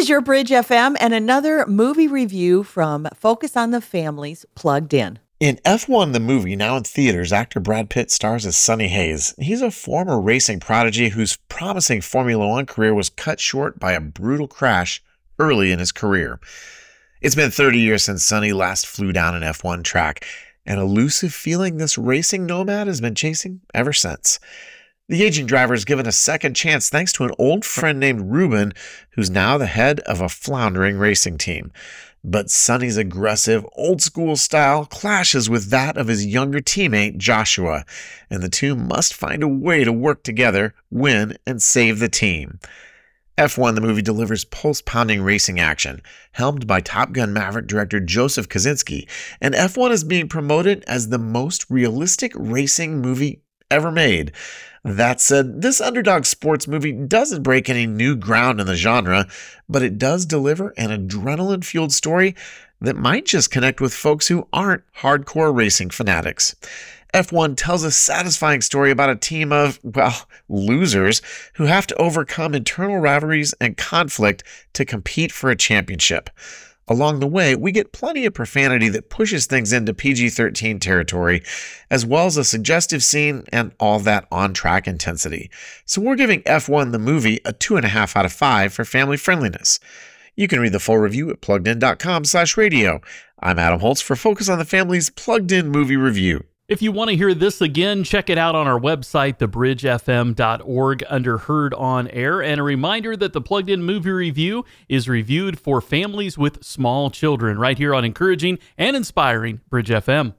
is your Bridge FM and another movie review from Focus on the Family's Plugged In. In F1 the movie, now in theaters, actor Brad Pitt stars as Sonny Hayes. He's a former racing prodigy whose promising Formula One career was cut short by a brutal crash early in his career. It's been 30 years since Sonny last flew down an F1 track, an elusive feeling this racing nomad has been chasing ever since. The aging driver is given a second chance thanks to an old friend named Ruben, who's now the head of a floundering racing team. But Sonny's aggressive, old-school style clashes with that of his younger teammate, Joshua, and the two must find a way to work together, win, and save the team. F1 the movie delivers pulse-pounding racing action, helmed by Top Gun Maverick director Joseph Kosinski, and F1 is being promoted as the most realistic racing movie ever made. That said, this underdog sports movie doesn't break any new ground in the genre, but it does deliver an adrenaline-fueled story that might just connect with folks who aren't hardcore racing fanatics. F1 tells a satisfying story about a team of, losers who have to overcome internal rivalries and conflict to compete for a championship. Along the way, we get plenty of profanity that pushes things into PG-13 territory, as well as a suggestive scene and all that on-track intensity. So we're giving F1 the movie a 2.5 out of 5 for family friendliness. You can read the full review at pluggedin.com/radio. I'm Adam Holtz for Focus on the Family's Plugged In Movie Review. If you want to hear this again, check it out on our website, thebridgefm.org, under Heard on Air. And a reminder that the Plugged In Movie Review is reviewed for families with small children right here on encouraging and inspiring Bridge FM.